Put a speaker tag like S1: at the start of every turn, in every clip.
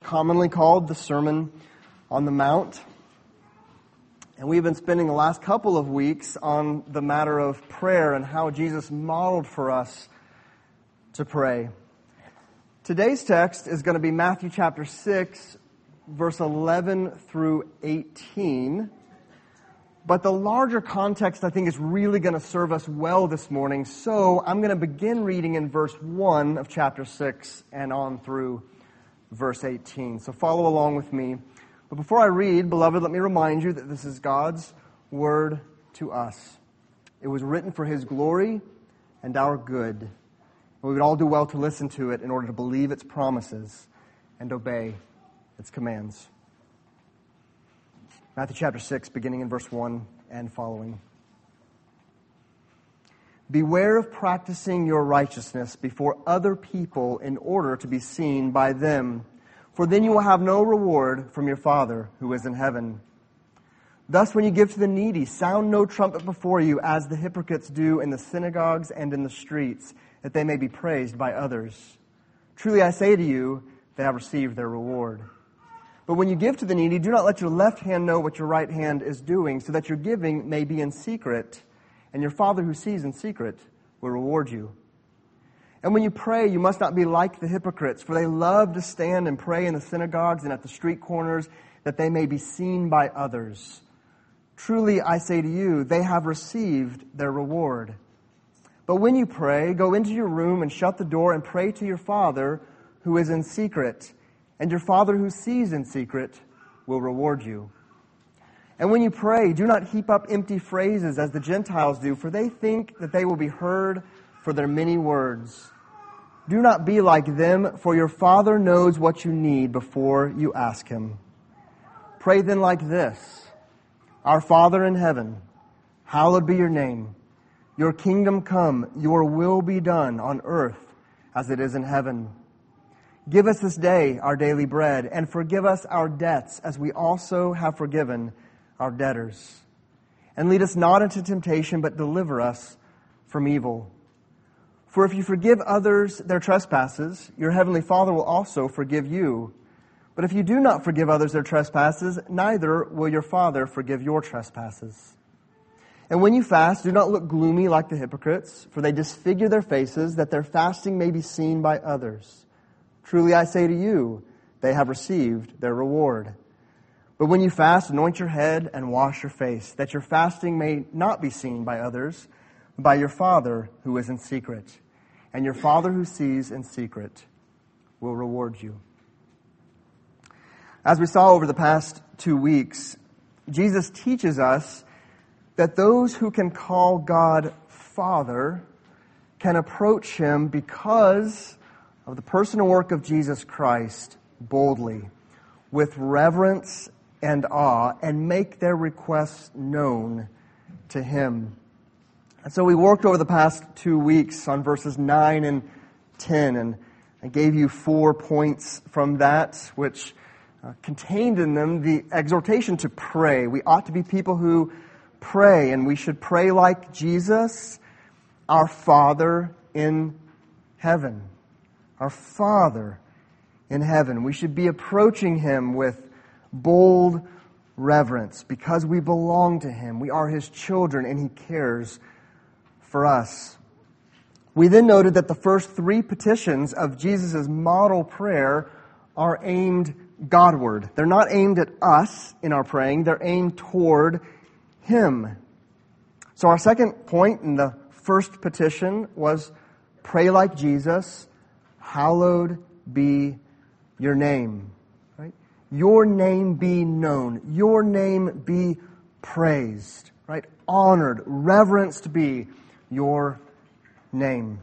S1: commonly called the Sermon on the Mount. And we've been spending the last couple of weeks on the matter of prayer and how Jesus modeled for us to pray. Today's text is going to be Matthew chapter 6, verse 11 through 18. But the larger context, I think, is really going to serve us well this morning. So I'm going to begin reading in verse 1 of chapter 6 and on through verse 18. So follow along with me. But before I read, beloved, let me remind you that this is God's word to us. It was written for His glory and our good. And we would all do well to listen to it in order to believe its promises and obey its commands. Matthew chapter 6, beginning in verse 1 and following. Beware of practicing your righteousness before other people in order to be seen by them, for then you will have no reward from your Father who is in heaven. Thus, when you give to the needy, sound no trumpet before you, as the hypocrites do in the synagogues and in the streets, that they may be praised by others. Truly I say to you, they have received their reward. But when you give to the needy, do not let your left hand know what your right hand is doing, so that your giving may be in secret, and your Father who sees in secret will reward you. And when you pray, you must not be like the hypocrites, for they love to stand and pray in the synagogues and at the street corners, that they may be seen by others. Truly, I say to you, they have received their reward. But when you pray, go into your room and shut the door and pray to your Father who is in secret, and your Father who sees in secret will reward you. And when you pray, do not heap up empty phrases as the Gentiles do, for they think that they will be heard for their many words. Do not be like them, for your Father knows what you need before you ask Him. Pray then like this: Our Father in heaven, hallowed be your name. Your kingdom come, your will be done on earth as it is in heaven. Give us this day our daily bread, and forgive us our debts as we also have forgiven our debtors. And lead us not into temptation, but deliver us from evil. For if you forgive others their trespasses, your heavenly Father will also forgive you. But if you do not forgive others their trespasses, neither will your Father forgive your trespasses. And when you fast, do not look gloomy like the hypocrites, for they disfigure their faces, that their fasting may be seen by others. Truly I say to you, they have received their reward. But when you fast, anoint your head and wash your face, that your fasting may not be seen by others, but by your Father who is in secret. And your Father who sees in secret will reward you. As we saw over the past 2 weeks, Jesus teaches us that those who can call God Father can approach Him because of the personal work of Jesus Christ boldly, with reverence and awe, and make their requests known to Him. And so we worked over the past 2 weeks on verses 9 and 10, and I gave you 4 points from that, which contained in them the exhortation to pray. We ought to be people who pray, and we should pray like Jesus, our Father in heaven. Our Father in heaven. We should be approaching Him with bold reverence because we belong to Him. We are His children and He cares for us. We then noted that the first 3 petitions of Jesus' model prayer are aimed Godward. They're not aimed at us in our praying. They're aimed toward Him. So our second point in the first petition was pray like Jesus, hallowed be your name. Right? Your name be known. Your name be praised. Right? Honored, reverenced be your name.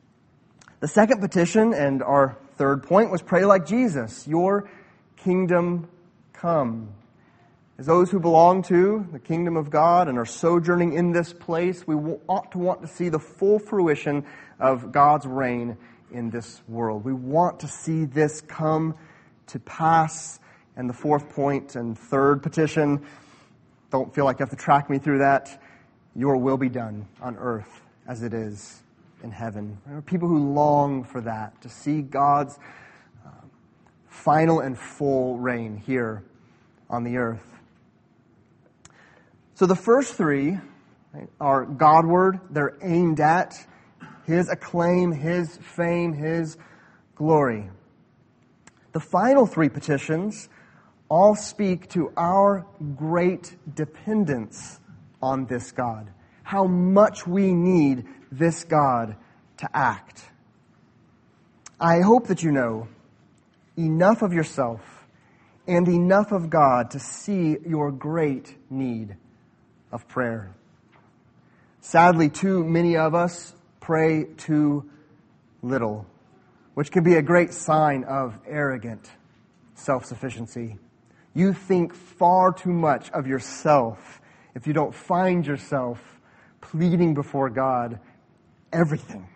S1: The second petition and our third point was pray like Jesus. Your kingdom come. As those who belong to the kingdom of God and are sojourning in this place, we ought to want to see the full fruition of God's reign in this world. We want to see this come to pass. And the fourth point and third petition, don't feel like you have to track me through that. Your will be done on earth as it is in heaven. There are people who long for that, to see God's final and full reign here on the earth. So the first three, right, are Godward. They're aimed at His acclaim, His fame, His glory. The final three petitions all speak to our great dependence on this God, how much we need this God to act. I hope that you know enough of yourself and enough of God to see your great need of prayer. Sadly, too many of us pray too little, which can be a great sign of arrogant self-sufficiency. You think far too much of yourself if you don't find yourself pleading before God everything.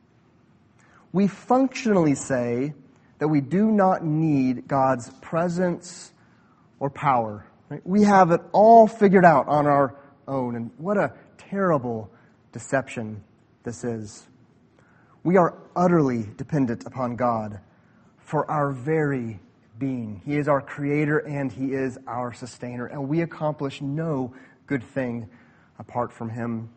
S1: We functionally say that we do not need God's presence or power. Right? We have it all figured out on our own, and what a terrible deception this is. We are utterly dependent upon God for our very being. He is our creator and He is our sustainer, and we accomplish no good thing apart from Him.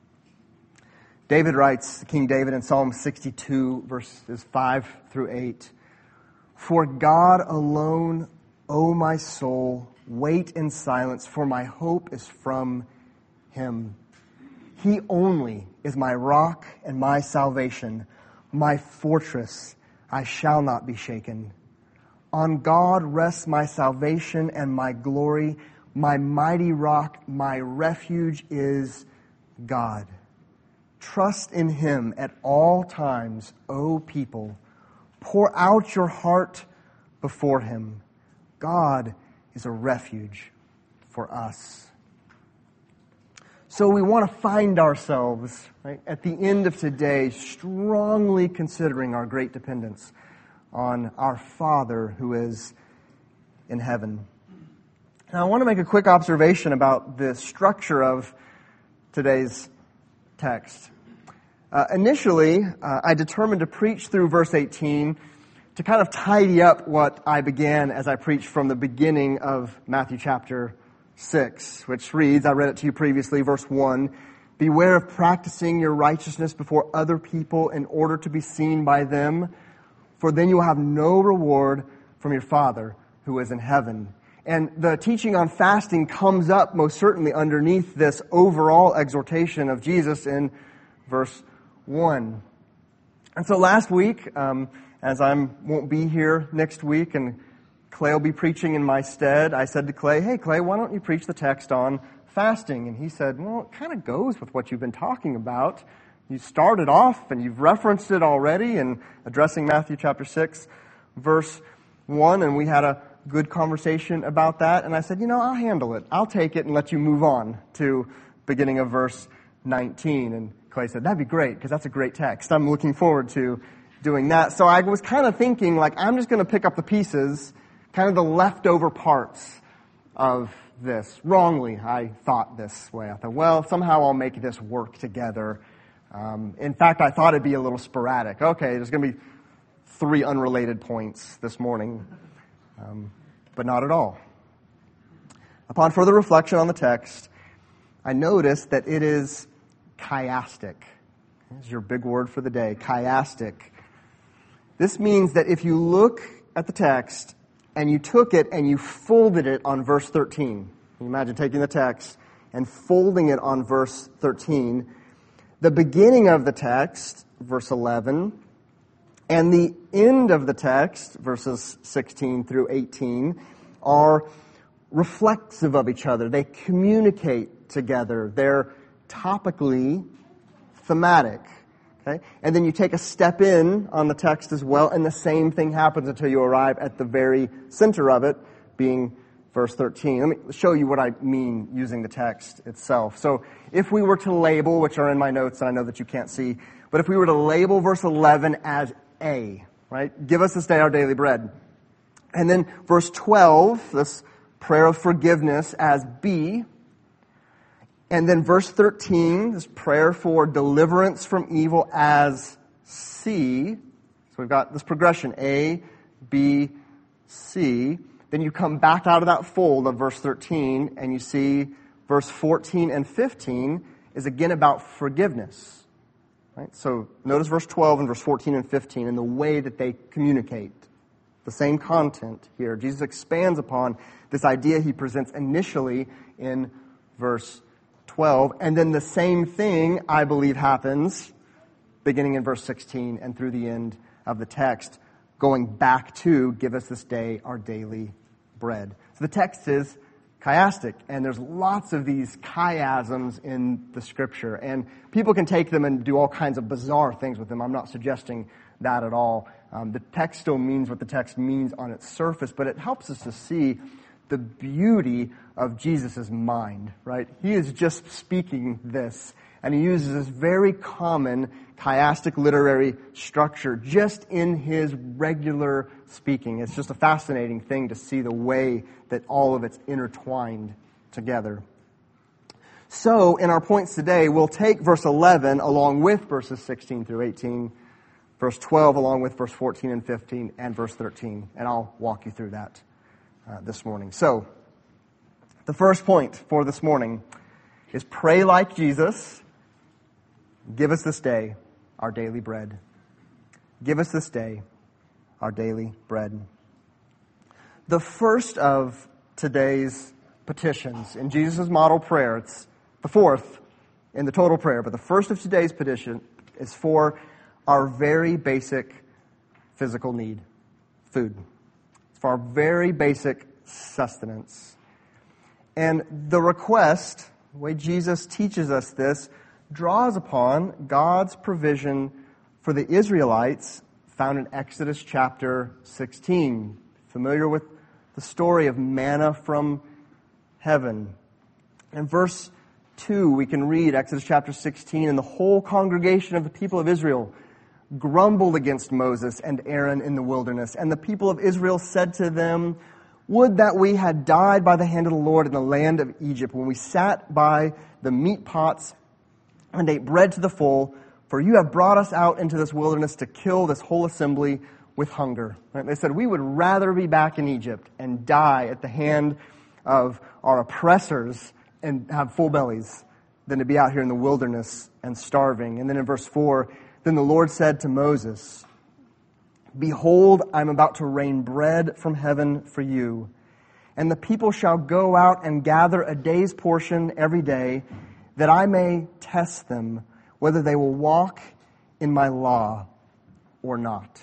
S1: David writes, King David in Psalm 62, verses 5 through 8, "For God alone, O my soul, wait in silence, for my hope is from Him. He only is my rock and my salvation, my fortress, I shall not be shaken. On God rests my salvation and my glory, my mighty rock, my refuge is God. Trust in Him at all times, O people. Pour out your heart before Him. God is a refuge for us." So we want to find ourselves, right, at the end of today strongly considering our great dependence on our Father who is in heaven. Now I want to make a quick observation about the structure of today's text. Initially, I determined to preach through verse 18 to kind of tidy up what I began as I preached from the beginning of Matthew chapter 6, which reads, I read it to you previously, verse 1, "Beware of practicing your righteousness before other people in order to be seen by them, for then you will have no reward from your Father who is in heaven." And the teaching on fasting comes up most certainly underneath this overall exhortation of Jesus in verse 1. And so last week, as I won't be here next week and Clay will be preaching in my stead, I said to Clay, "Hey Clay, why don't you preach the text on fasting?" And he said, "Well, it kind of goes with what you've been talking about. You started off and you've referenced it already in addressing Matthew chapter 6, verse 1, and we had a good conversation about that." And I said, I'll handle it. I'll take it and let you move on to beginning of verse 19. And Clay said, "That'd be great, because that's a great text. I'm looking forward to doing that." So I was kind of thinking, I'm just going to pick up the pieces, kind of the leftover parts of this. Wrongly, I thought this way. I thought, well, somehow I'll make this work together. In fact, I thought it'd be a little sporadic. Okay, there's going to be 3 unrelated points this morning, but not at all. Upon further reflection on the text, I noticed that it is chiastic. This is your big word for the day, chiastic. This means that if you look at the text and you took it and you folded it on verse 13, can you imagine taking the text and folding it on verse 13, the beginning of the text, verse 11, and the end of the text, verses 16 through 18, are reflexive of each other. They communicate together. They're topically thematic. Okay? And then you take a step in on the text as well, and the same thing happens until you arrive at the very center of it, being verse 13. Let me show you what I mean using the text itself. So if we were to label, which are in my notes and I know that you can't see, but if we were to label verse 11 as A, right? Give us this day our daily bread. And then verse 12, this prayer of forgiveness, as B. And then verse 13, this prayer for deliverance from evil, as C. So we've got this progression, A, B, see, then you come back out of that fold of verse 13 and you see verse 14 and 15 is again about forgiveness. Right? So notice verse 12 and verse 14 and 15 and the way that they communicate. The same content here. Jesus expands upon this idea he presents initially in verse 12. And then the same thing, I believe, happens beginning in verse 16 and through the end of the text, going back to, give us this day our daily bread. So the text is chiastic, and there's lots of these chiasms in the Scripture. And people can take them and do all kinds of bizarre things with them. I'm not suggesting that at all. The text still means what the text means on its surface, but it helps us to see the beauty of Jesus' mind, right? He is just speaking this, and he uses this very common chiastic literary structure just in his regular speaking. It's just a fascinating thing to see the way that all of it's intertwined together. So, in our points today, we'll take verse 11 along with verses 16 through 18, verse 12 along with verse 14 and 15, and verse 13. And I'll walk you through that this morning. So, the first point for this morning is pray like Jesus. Give us this day our daily bread. Give us this day our daily bread. The first of today's petitions in Jesus' model prayer, it's the fourth in the total prayer, but the first of today's petition is for our very basic physical need, food. It's for our very basic sustenance. And the request, the way Jesus teaches us this, draws upon God's provision for the Israelites found in Exodus chapter 16. Familiar with the story of manna from heaven. In verse 2, we can read Exodus chapter 16, and the whole congregation of the people of Israel grumbled against Moses and Aaron in the wilderness. And the people of Israel said to them, "Would that we had died by the hand of the Lord in the land of Egypt, when we sat by the meat pots and ate bread to the full, for you have brought us out into this wilderness to kill this whole assembly with hunger." Right? They said, we would rather be back in Egypt and die at the hand of our oppressors and have full bellies than to be out here in the wilderness and starving. And then in verse 4, then the Lord said to Moses, "Behold, I am about to rain bread from heaven for you, and the people shall go out and gather a day's portion every day, that I may test them whether they will walk in my law or not."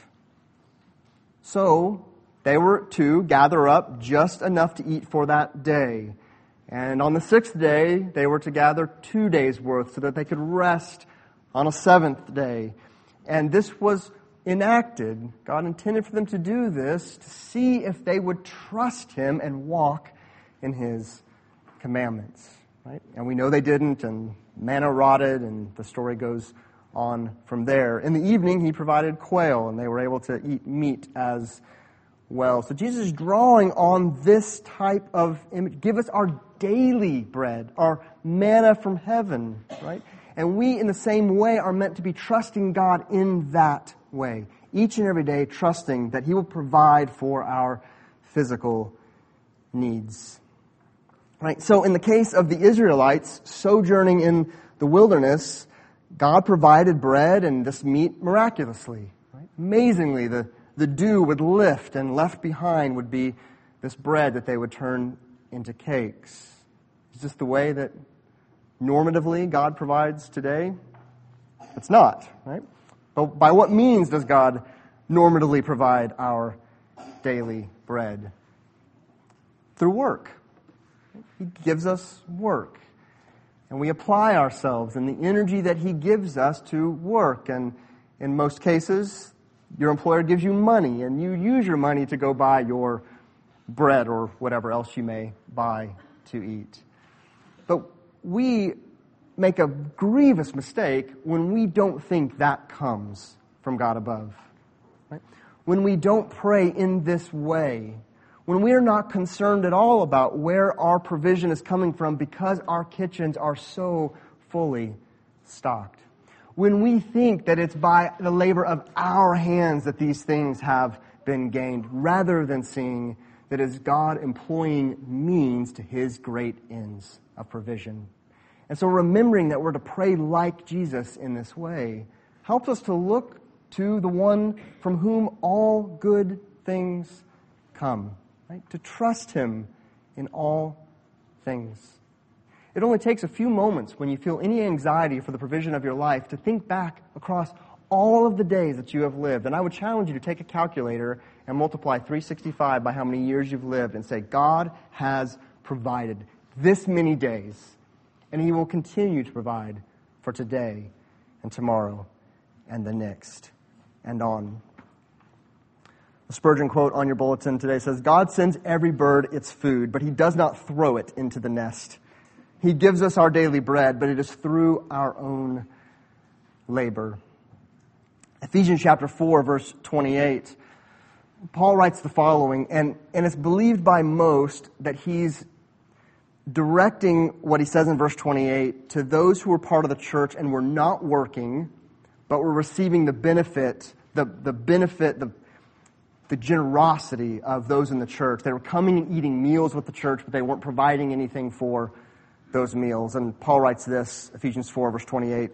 S1: So they were to gather up just enough to eat for that day. And on the sixth day, they were to gather 2 days' worth so that they could rest on a seventh day. And this was enacted. God intended for them to do this to see if they would trust Him and walk in His commandments. Right? And we know they didn't, and manna rotted, and the story goes on from there. In the evening, He provided quail, and they were able to eat meat as well. So Jesus is drawing on this type of image. Give us our daily bread, our manna from heaven, right? And we, in the same way, are meant to be trusting God in that way. Each and every day, trusting that He will provide for our physical needs. Right? So in the case of the Israelites sojourning in the wilderness, God provided bread and this meat miraculously. Right? Amazingly, the dew would lift, and left behind would be this bread that they would turn into cakes. Is this the way that normatively God provides today? It's not, right? But by what means does God normatively provide our daily bread? Through work. He gives us work. And we apply ourselves and the energy that He gives us to work. And in most cases, your employer gives you money, and you use your money to go buy your bread or whatever else you may buy to eat. But we make a grievous mistake when we don't think that comes from God above. Right? When we don't pray in this way, when we are not concerned at all about where our provision is coming from because our kitchens are so fully stocked. When we think that it's by the labor of our hands that these things have been gained, rather than seeing that is God employing means to his great ends of provision. And so remembering that we're to pray like Jesus in this way helps us to look to the one from whom all good things come, right? To trust him in all things. It only takes a few moments when you feel any anxiety for the provision of your life to think back across all of the days that you have lived. And I would challenge you to take a calculator and multiply 365 by how many years you've lived and say, God has provided this many days, and he will continue to provide for today and tomorrow and the next and on. The Spurgeon quote on your bulletin today says, God sends every bird its food, but he does not throw it into the nest. He gives us our daily bread, but it is through our own labor. Ephesians chapter 4, verse 28, Paul writes the following, and it's believed by most that he's directing what he says in verse 28 to those who were part of the church and were not working, but were receiving the benefit, the generosity of those in the church. They were coming and eating meals with the church, but they weren't providing anything for those meals. And Paul writes this, Ephesians 4, verse 28,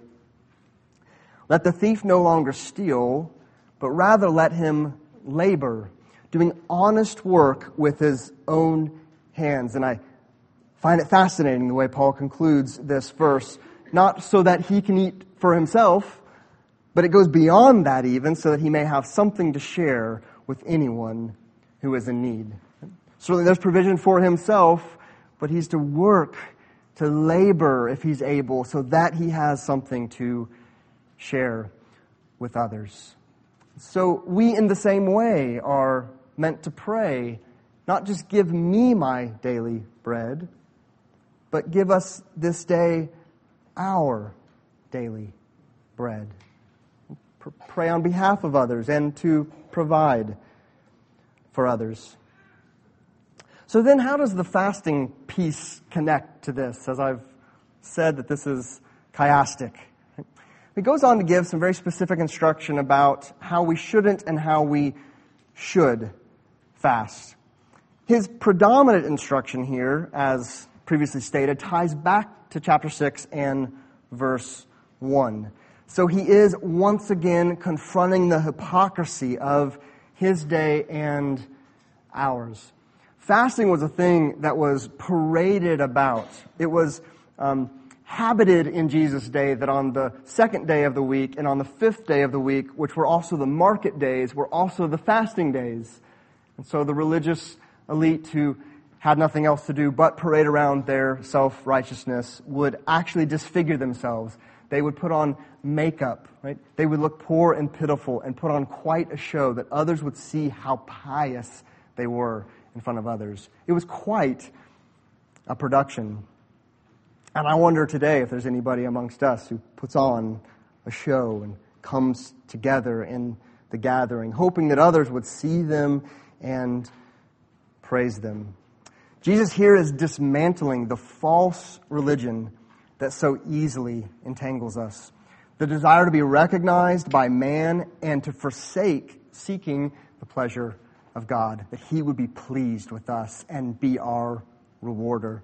S1: let the thief no longer steal, but rather let him labor, doing honest work with his own hands. And I find it fascinating the way Paul concludes this verse, not so that he can eat for himself, but it goes beyond that even, so that he may have something to share with anyone who is in need. Certainly there's provision for himself, but he's to work, to labor if he's able, so that he has something to share with others. So we in the same way are meant to pray, not just give me my daily bread, but give us this day our daily bread. Pray on behalf of others and to provide for others. So then how does the fasting piece connect to this? As I've said that this is chiastic. He goes on to give some very specific instruction about how we shouldn't and how we should fast. His predominant instruction here, as previously stated, ties back to chapter 6 and verse 1. So he is once again confronting the hypocrisy of his day and ours. Fasting was a thing that was paraded about. It was habited in Jesus' day that on the second day of the week and on the fifth day of the week, which were also the market days, were also the fasting days. And so the religious elite who had nothing else to do but parade around their self-righteousness would actually disfigure themselves. They would put on makeup, right? They would look poor and pitiful and put on quite a show that others would see how pious they were in front of others. It was quite a production. And I wonder today if there's anybody amongst us who puts on a show and comes together in the gathering, hoping that others would see them and praise them. Jesus here is dismantling the false religion that so easily entangles us. The desire to be recognized by man and to forsake seeking the pleasure of God, that he would be pleased with us and be our rewarder.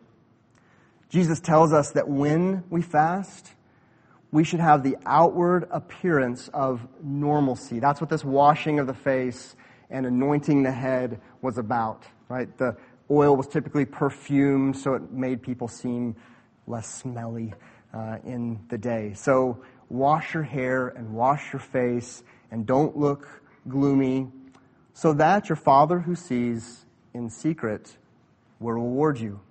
S1: Jesus tells us that when we fast, we should have the outward appearance of normalcy. That's what this washing of the face and anointing the head was about, right? The oil was typically perfumed, so it made people seem less smelly in the day. So wash your hair and wash your face and don't look gloomy, so that your Father who sees in secret will reward you.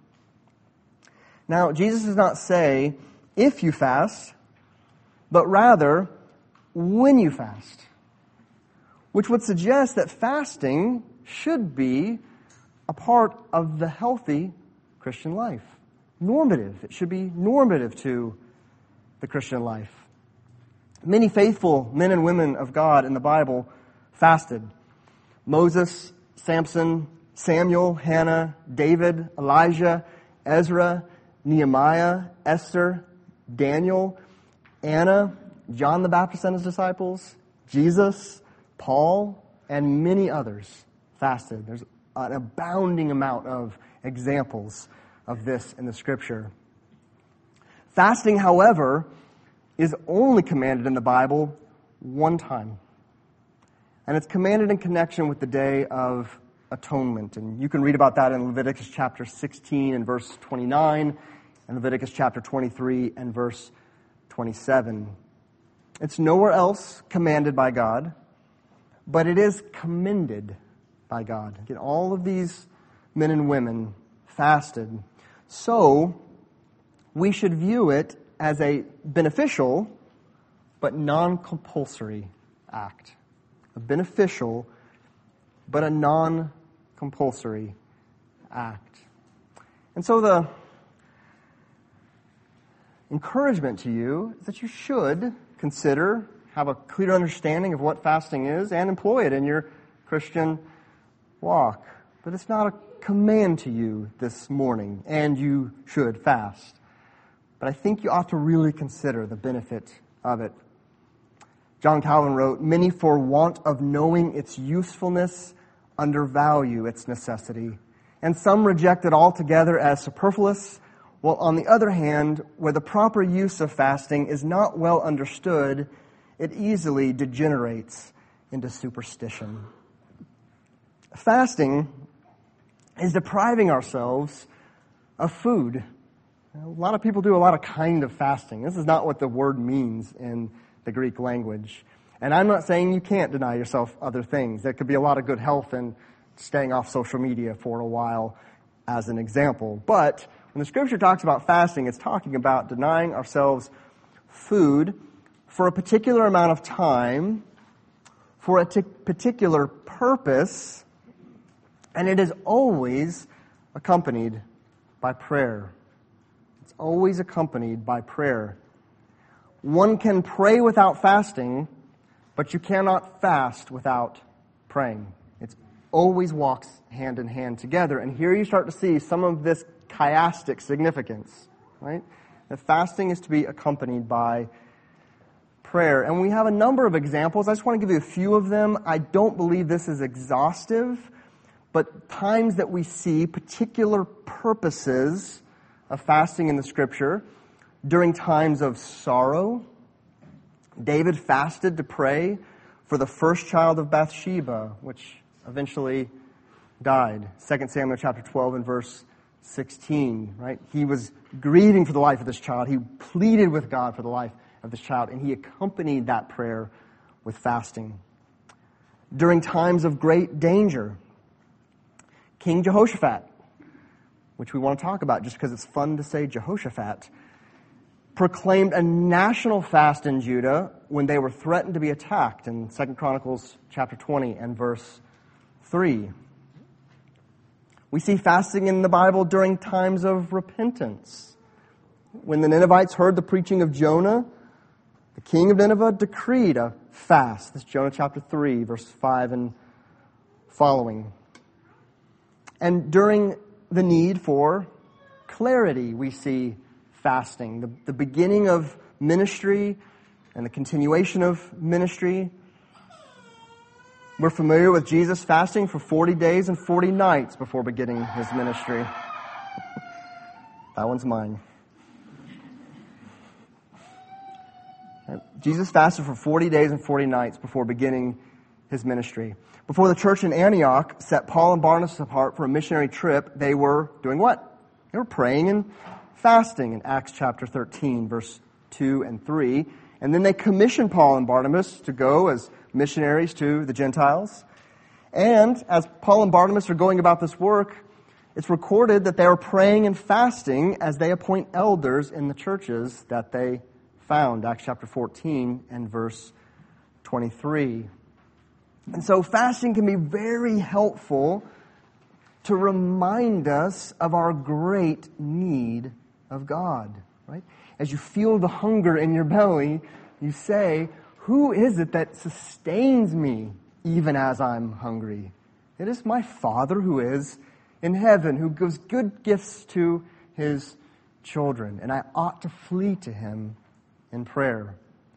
S1: Now, Jesus does not say, if you fast, but rather, when you fast, which would suggest that fasting should be a part of the healthy Christian life. Normative. It should be normative to the Christian life. Many faithful men and women of God in the Bible fasted. Moses, Samson, Samuel, Hannah, David, Elijah, Ezra, Nehemiah, Esther, Daniel, Anna, John the Baptist and his disciples, Jesus, Paul, and many others fasted. There's an abounding amount of examples of this in the Scripture. Fasting, however, is only commanded in the Bible one time. And it's commanded in connection with the Day of Atonement. And you can read about that in Leviticus chapter 16 and verse 29, and Leviticus chapter 23 and verse 27. It's nowhere else commanded by God, but it is commended by God. Again, all of these men and women fasted. So, we should view it as a beneficial but non-compulsory act. A beneficial but a non-compulsory act. And so the encouragement to you is that you should consider, have a clear understanding of what fasting is, and employ it in your Christian walk. But it's not a command to you this morning, and you should fast. But I think you ought to really consider the benefit of it. John Calvin wrote, "Many, for want of knowing its usefulness, undervalue its necessity, and some reject it altogether as superfluous, while on the other hand, where the proper use of fasting is not well understood, it easily degenerates into superstition." Fasting is depriving ourselves of food. A lot of people do a lot of kind of fasting. This is not what the word means in the Greek language. And I'm not saying you can't deny yourself other things. There could be a lot of good health in staying off social media for a while, as an example. But when the Scripture talks about fasting, it's talking about denying ourselves food for a particular amount of time, for a particular purpose, and it is always accompanied by prayer. It's always accompanied by prayer. One can pray without fasting, but you cannot fast without praying. It always walks hand in hand together. And here you start to see some of this chiastic significance, right? That fasting is to be accompanied by prayer. And we have a number of examples. I just want to give you a few of them. I don't believe this is exhaustive, but times that we see particular purposes of fasting in the Scripture. During times of sorrow, David fasted to pray for the first child of Bathsheba, which eventually died. 2 Samuel chapter 12 and verse 16, right? He was grieving for the life of this child. He pleaded with God for the life of this child, and he accompanied that prayer with fasting. During times of great danger, King Jehoshaphat, which we want to talk about just because it's fun to say Jehoshaphat, proclaimed a national fast in Judah when they were threatened to be attacked in 2 Chronicles chapter 20 and verse 3. We see fasting in the Bible during times of repentance. When the Ninevites heard the preaching of Jonah, the king of Nineveh decreed a fast. This is Jonah chapter 3, verse 5 and following. And during the need for clarity, we see fasting. The beginning of ministry and the continuation of ministry. We're familiar with Jesus fasting for 40 days and 40 nights before beginning his ministry. That one's mine. Jesus fasted for 40 days and 40 nights before beginning his ministry. Before the church in Antioch set Paul and Barnabas apart for a missionary trip, they were doing what? They were praying and fasting in Acts chapter 13, verse 2 and 3. And then they commissioned Paul and Barnabas to go as missionaries to the Gentiles. And as Paul and Barnabas are going about this work, it's recorded that they are praying and fasting as they appoint elders in the churches that they found. Acts chapter 14 and verse 23. And so fasting can be very helpful to remind us of our great need of God, right? As you feel the hunger in your belly, you say, who is it that sustains me even as I'm hungry? It is my Father who is in heaven, who gives good gifts to his children, and I ought to flee to him in prayer.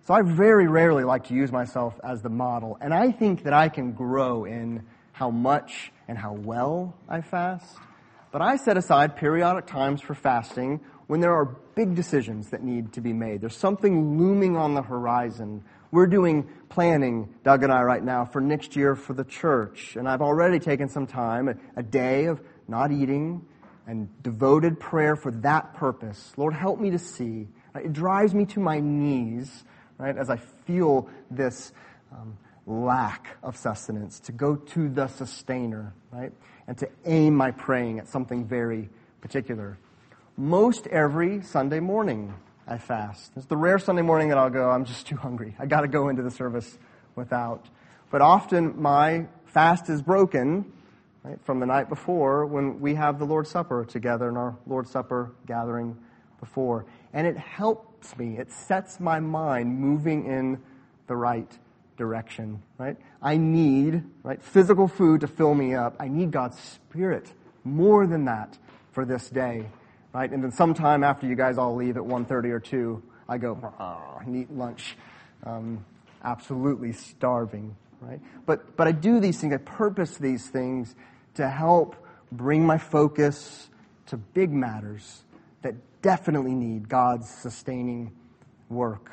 S1: So I very rarely like to use myself as the model. And I think that I can grow in how much and how well I fast. But I set aside periodic times for fasting when there are big decisions that need to be made. There's something looming on the horizon. We're doing planning, Doug and I, right now, for next year for the church. And I've already taken some time, a day of not eating and devoted prayer for that purpose. Lord, help me to see. It drives me to my knees, right, as I feel this lack of sustenance, to go to the sustainer, right, and to aim my praying at something very particular. Most every Sunday morning I fast. It's the rare Sunday morning that I'll go, I'm just too hungry. I got to go into the service without. But often my fast is broken, right, from the night before when we have the Lord's Supper together in our Lord's Supper gathering before. And it helps me. It sets my mind moving in the right direction, right? I need, right, physical food to fill me up. I need God's Spirit more than that for this day, right? And then sometime after you guys all leave at 1:30 or 2, I go, and eat lunch. Absolutely starving, right? But I do these things, I purpose these things to help bring my focus to big matters that definitely need God's sustaining work.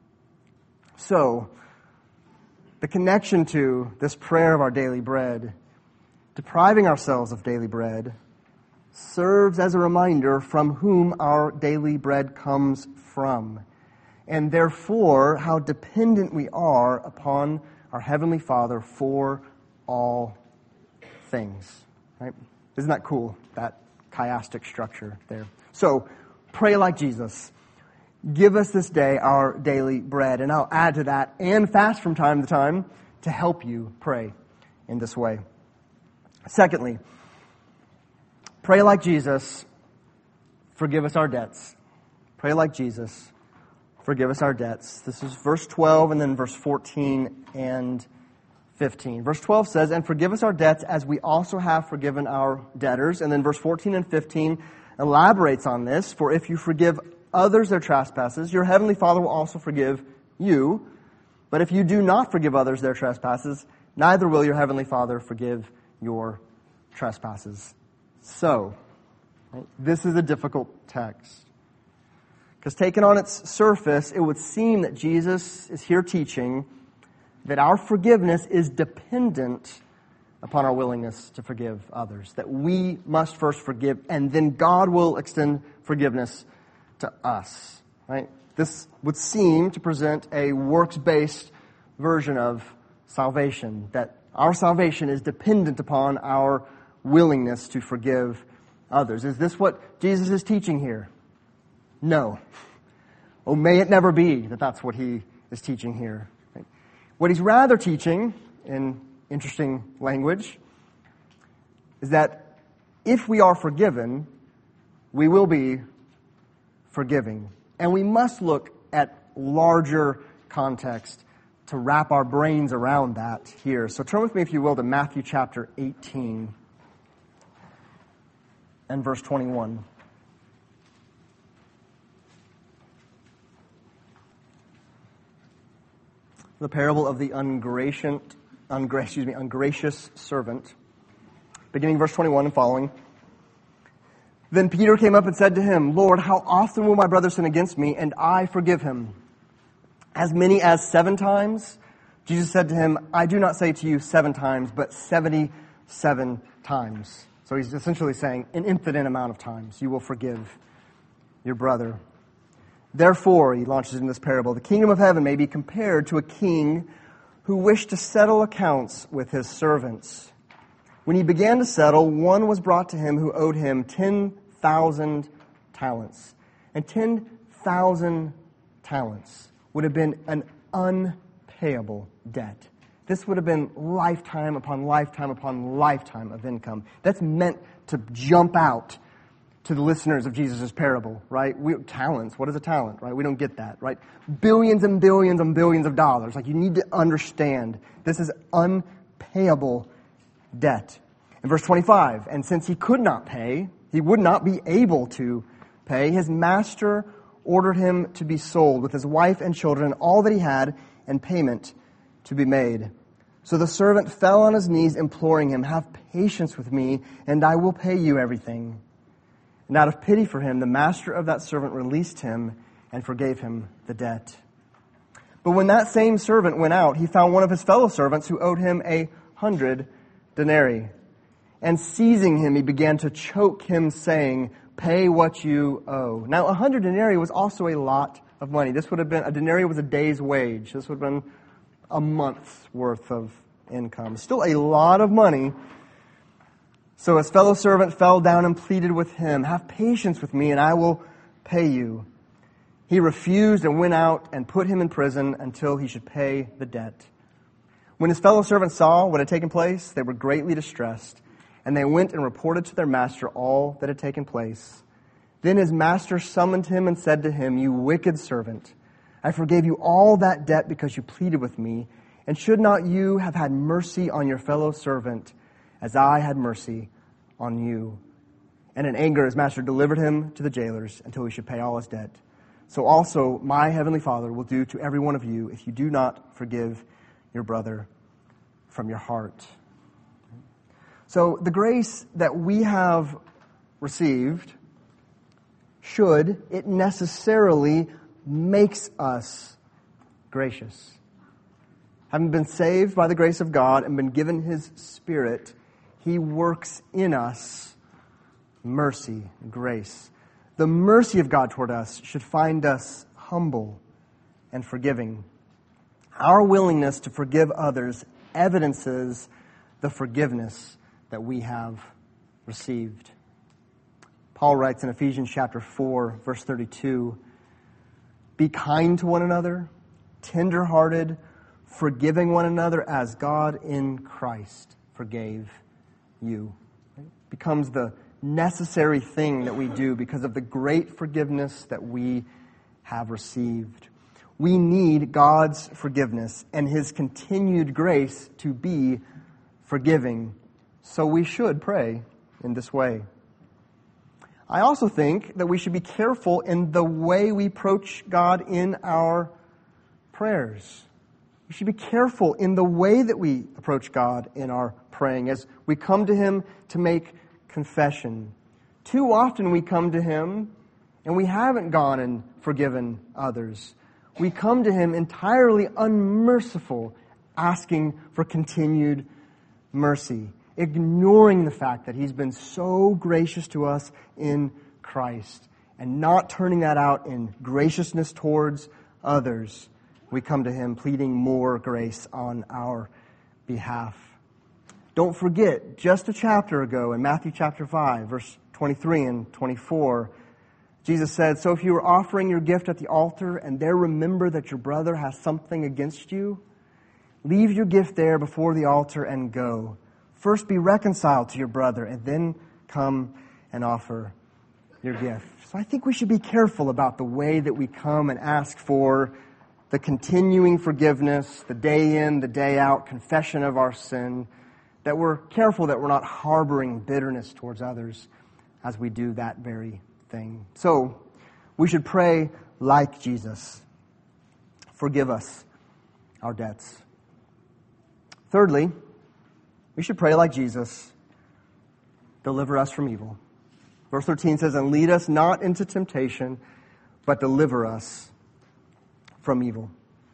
S1: So, the connection to this prayer of our daily bread, depriving ourselves of daily bread, serves as a reminder from whom our daily bread comes from, and therefore how dependent we are upon our Heavenly Father for all things. Right? Isn't that cool, that chiastic structure there? So, pray like Jesus. Give us this day our daily bread. And I'll add to that, and fast from time to time to help you pray in this way. Secondly, pray like Jesus. Forgive us our debts. Pray like Jesus. Forgive us our debts. This is verse 12 and then verse 14 and 15. Verse 12 says, and forgive us our debts as we also have forgiven our debtors. And then verse 14 and 15 elaborates on this. For if you forgive others their trespasses, your heavenly Father will also forgive you. But if you do not forgive others their trespasses, neither will your heavenly Father forgive your trespasses. So, right, this is a difficult text. Because taken on its surface, it would seem that Jesus is here teaching that our forgiveness is dependent upon our willingness to forgive others. That we must first forgive, and then God will extend forgiveness to us. Right? This would seem to present a works-based version of salvation. That our salvation is dependent upon our willingness to forgive others. Is this what Jesus is teaching here? No. Oh, may it never be that that's what he is teaching here. Right? What he's rather teaching, in interesting language, is that if we are forgiven, we will be forgiving. And we must look at larger context to wrap our brains around that here. So turn with me, if you will, to Matthew chapter 18 and verse 21. The parable of the ungracious servant, beginning verse 21 and following. Then Peter came up and said to him, Lord, how often will my brother sin against me, and I forgive him? As many as 7 times? Jesus said to him, I do not say to you 7 times, but 77 times. So he's essentially saying an infinite amount of times you will forgive your brother. Therefore, he launches into this parable, the kingdom of heaven may be compared to a king who wished to settle accounts with his servants. When he began to settle, one was brought to him who owed him 10,000 talents. And 10,000 talents would have been an unpayable debt. This would have been lifetime upon lifetime upon lifetime of income. That's meant to jump out to the listeners of Jesus' parable, right? Talents, what is a talent, right? We don't get that, right? Billions and billions and billions of dollars. Like, you need to understand, this is unpayable debt. In verse 25, and since he could not pay, he would not be able to pay, his master ordered him to be sold with his wife and children, all that he had, and payment to be made. So the servant fell on his knees, imploring him, 'Have patience with me, and I will pay you everything.' And out of pity for him, the master of that servant released him and forgave him the debt. But when that same servant went out, he found one of his fellow servants who owed him 100 denarii. And seizing him, he began to choke him, saying, 'Pay what you owe.'" Now, 100 denarii was also a lot of money. This would have been, a denarii was a day's wage. This would have been a month's worth of income. Still a lot of money. So his fellow servant fell down and pleaded with him, "Have patience with me, and I will pay you." He refused and went out and put him in prison until he should pay the debt. When his fellow servants saw what had taken place, they were greatly distressed, and they went and reported to their master all that had taken place. Then his master summoned him and said to him, "You wicked servant, I forgave you all that debt because you pleaded with me, and should not you have had mercy on your fellow servant as I had mercy on you?" And in anger his master delivered him to the jailers until he should pay all his debt. So also my heavenly Father will do to every one of you if you do not forgive your brother from your heart. So the grace that we have received, should it necessarily makes us gracious. Having been saved by the grace of God and been given His Spirit, He works in us mercy, grace. The mercy of God toward us should find us humble and forgiving. Our willingness to forgive others evidences the forgiveness that we have received. Paul writes in Ephesians chapter 4, verse 32, "Be kind to one another, tender-hearted, forgiving one another as God in Christ forgave you." It becomes the necessary thing that we do because of the great forgiveness that we have received. We need God's forgiveness and His continued grace to be forgiving. So we should pray in this way. I also think that we should be careful in the way we approach God in our prayers. We should be careful in the way that we approach God in our praying as we come to Him to make confession. Too often we come to Him and we haven't gone and forgiven others. We come to Him entirely unmerciful, asking for continued mercy, ignoring the fact that He's been so gracious to us in Christ, and not turning that out in graciousness towards others. We come to Him pleading more grace on our behalf. Don't forget, just a chapter ago in Matthew chapter 5, verse 23 and 24, Jesus said, "So if you are offering your gift at the altar and there remember that your brother has something against you, leave your gift there before the altar and go. First be reconciled to your brother and then come and offer your gift." So I think we should be careful about the way that we come and ask for the continuing forgiveness, the day in, the day out confession of our sin, that we're careful that we're not harboring bitterness towards others as we do that very thing. So, we should pray like Jesus. Forgive us our debts. Thirdly, we should pray like Jesus. Deliver us from evil. Verse 13 says, "And lead us not into temptation, but deliver us from evil."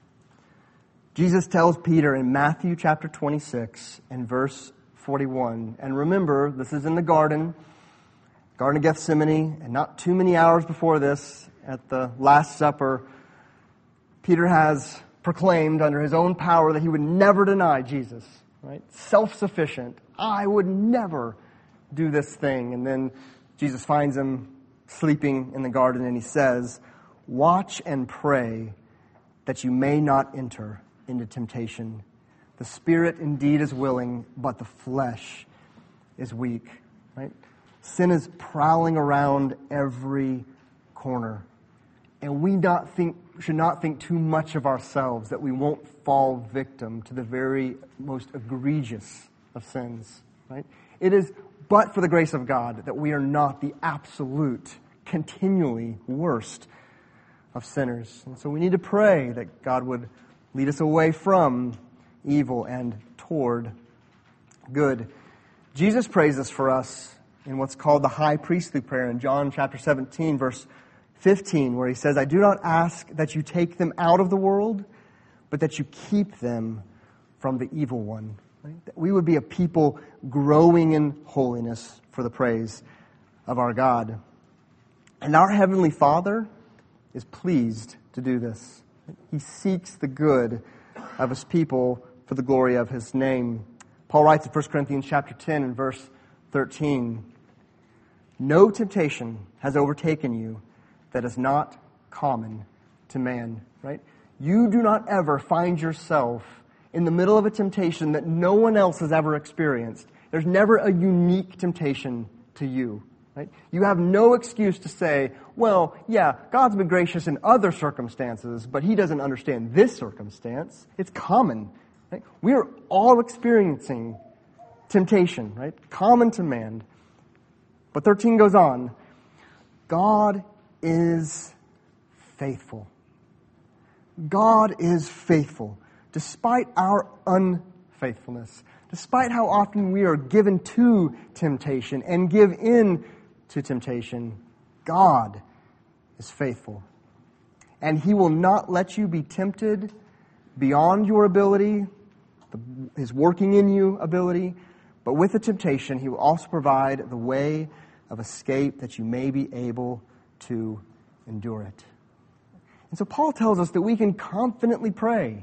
S1: Jesus tells Peter in Matthew chapter 26 and verse 41, and remember, this is in the Garden of Gethsemane, and not too many hours before this, at the Last Supper, Peter has proclaimed under his own power that he would never deny Jesus, right? Self-sufficient. I would never do this thing. And then Jesus finds him sleeping in the garden, and he says, "Watch and pray that you may not enter into temptation. The spirit indeed is willing, but the flesh is weak." Right? Sin is prowling around every corner. And we should not think too much of ourselves that we won't fall victim to the very most egregious of sins. Right? It is but for the grace of God that we are not the absolute, continually worst of sinners. And so we need to pray that God would lead us away from evil and toward good. Jesus prays this for us in what's called the high priestly prayer in John chapter 17, verse 15, where he says, I do not ask that you take them out of the world, but that you keep them from the evil one. Right? That we would be a people growing in holiness for the praise of our God. And our Heavenly Father is pleased to do this. He seeks the good of His people for the glory of His name. Paul writes in 1 Corinthians chapter 10 and verse 13, no temptation has overtaken you that is not common to man. Right? You do not ever find yourself in the middle of a temptation that no one else has ever experienced. There's never a unique temptation to you. Right? You have no excuse to say, well, yeah, God's been gracious in other circumstances, but He doesn't understand this circumstance. It's common. Right? We are all experiencing temptation, right? Common to man. But 13 goes on, God is faithful. God is faithful, despite our unfaithfulness, despite how often we are given to temptation and give in to temptation. God is faithful. And He will not let you be tempted beyond your ability, His working in you ability, but with the temptation, He will also provide the way of escape that you may be able to endure it. And so Paul tells us that we can confidently pray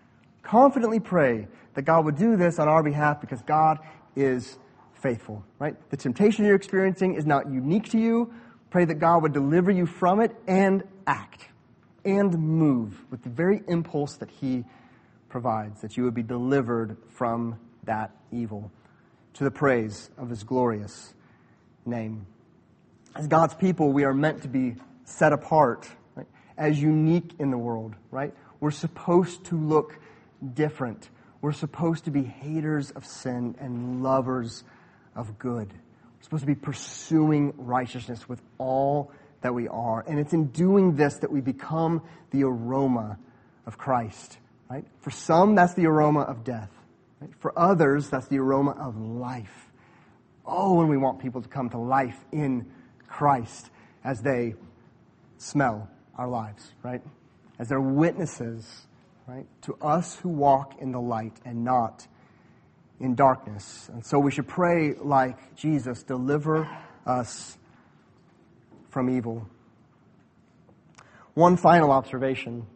S1: that God would do this on our behalf because God is faithful, right? The temptation you're experiencing is not unique to you. Pray that God would deliver you from it and act and move with the very impulse that He provides, that you would be delivered from that evil to the praise of His glorious name. As God's people, we are meant to be set apart, right? As unique in the world, right? We're supposed to look different. We're supposed to be haters of sin and lovers of good. We're supposed to be pursuing righteousness with all that we are. And it's in doing this that we become the aroma of Christ, right? For some, that's the aroma of death. Right? For others, that's the aroma of life. Oh, and we want people to come to life in Christ as they smell our lives, right? As they're witnesses, right, to us who walk in the light and not in darkness. And so we should pray like Jesus, deliver us from evil. One final observation.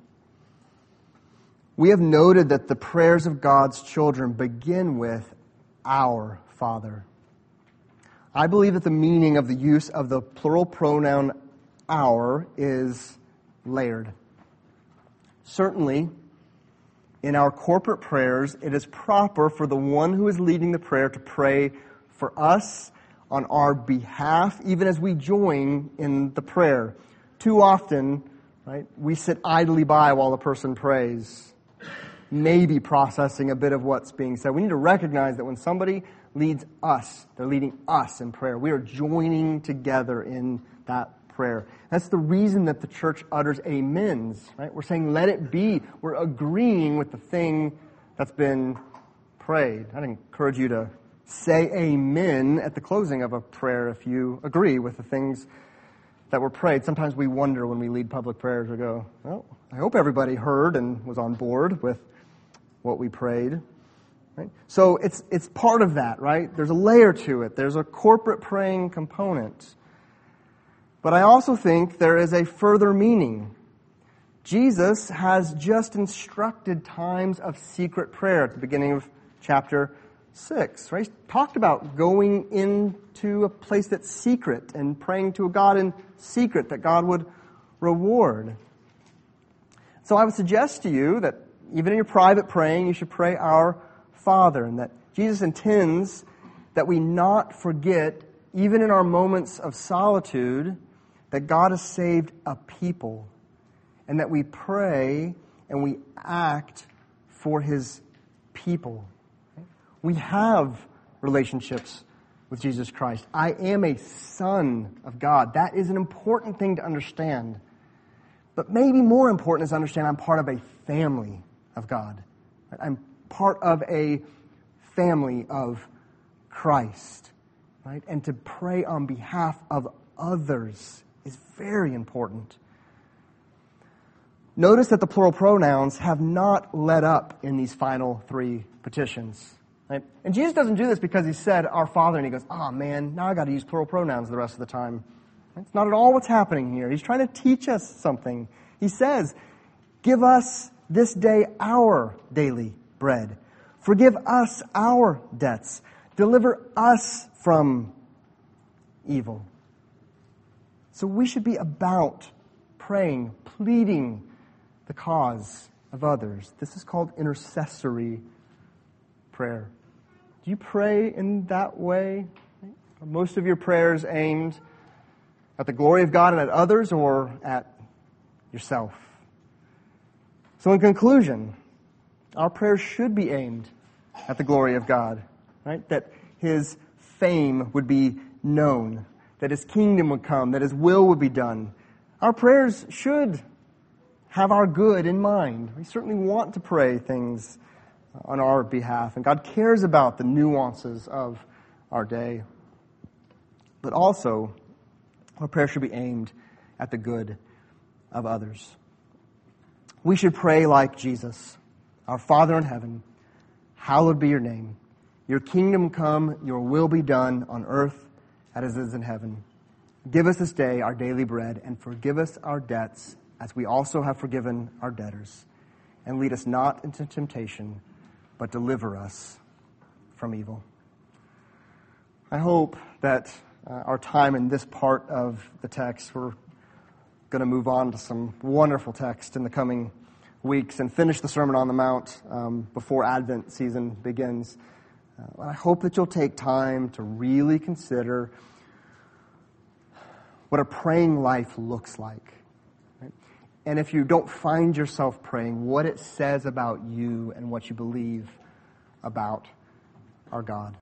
S1: We have noted that the prayers of God's children begin with our Father. I believe that the meaning of the use of the plural pronoun our is layered. Certainly, in our corporate prayers, it is proper for the one who is leading the prayer to pray for us on our behalf, even as we join in the prayer. Too often, right, we sit idly by while the person prays, maybe processing a bit of what's being said. We need to recognize that when somebody leads us, they're leading us in prayer. We are joining together in that prayer. That's the reason that the church utters amens, right? We're saying, let it be. We're agreeing with the thing that's been prayed. I'd encourage you to say amen at the closing of a prayer if you agree with the things that were prayed. Sometimes we wonder when we lead public prayers, we go, well, I hope everybody heard and was on board with what we prayed. Right? So it's part of that, right? There's a layer to it. There's a corporate praying component. But I also think there is a further meaning. Jesus has just instructed times of secret prayer at the beginning of chapter 6. Right? He talked about going into a place that's secret and praying to a God in secret that God would reward. So I would suggest to you that even in your private praying, you should pray our Father, and that Jesus intends that we not forget, even in our moments of solitude, that God has saved a people, and that we pray and we act for His people. We have relationships with Jesus Christ. I am a son of God. That is an important thing to understand. But maybe more important is to understand I'm part of a family of God. Right? I'm part of a family of Christ. Right? And to pray on behalf of others is very important. Notice that the plural pronouns have not let up in these final three petitions. Right? And Jesus doesn't do this because he said, our Father, and he goes, oh man, now I got to use plural pronouns the rest of the time. That's not at all what's happening here. He's trying to teach us something. He says, give us this day our daily bread. Forgive us our debts. Deliver us from evil. So we should be about praying, pleading the cause of others. This is called intercessory prayer. Do you pray in that way? Are most of your prayers aimed at the glory of God and at others, or at yourself? So in conclusion, our prayers should be aimed at the glory of God, right? That His fame would be known, that His kingdom would come, that His will would be done. Our prayers should have our good in mind. We certainly want to pray things on our behalf, and God cares about the nuances of our day. But also, our prayer should be aimed at the good of others. We should pray like Jesus. Our Father in heaven, hallowed be your name. Your kingdom come, your will be done on earth as it is in heaven. Give us this day our daily bread, and forgive us our debts as we also have forgiven our debtors. And lead us not into temptation, but deliver us from evil. I hope that our time in this part of the text, we're going to move on to some wonderful text in the coming weeks and finish the Sermon on the Mount before Advent season begins. I hope that you'll take time to really consider what a praying life looks like. Right? And if you don't find yourself praying, what it says about you and what you believe about our God.